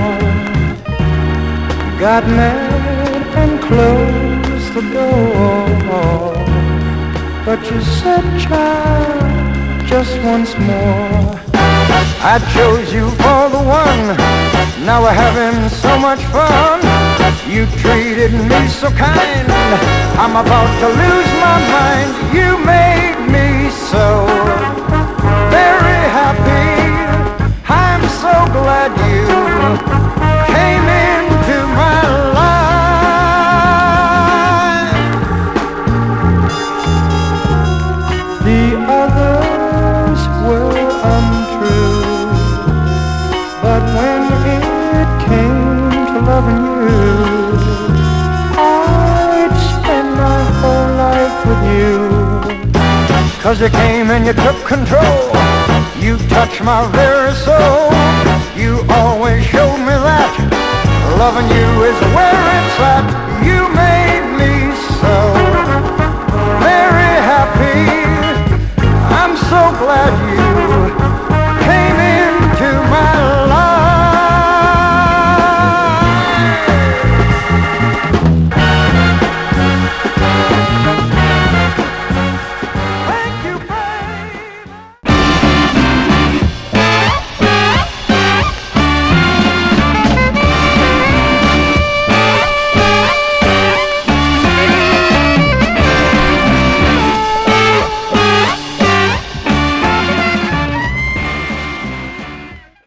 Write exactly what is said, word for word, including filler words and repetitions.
got mad and closed the door. But you said, child, just once more. I chose you for the one, now we're having so much fun. You treated me so kind, I'm about to lose my mind. You made me so very happy, I'm so glad you came into my life. The others were untrue, but when it came to loving you, I'd spend my whole life with you. 'Cause you came and you took control, you touched my very soul. You always showed me that loving you is where it's at.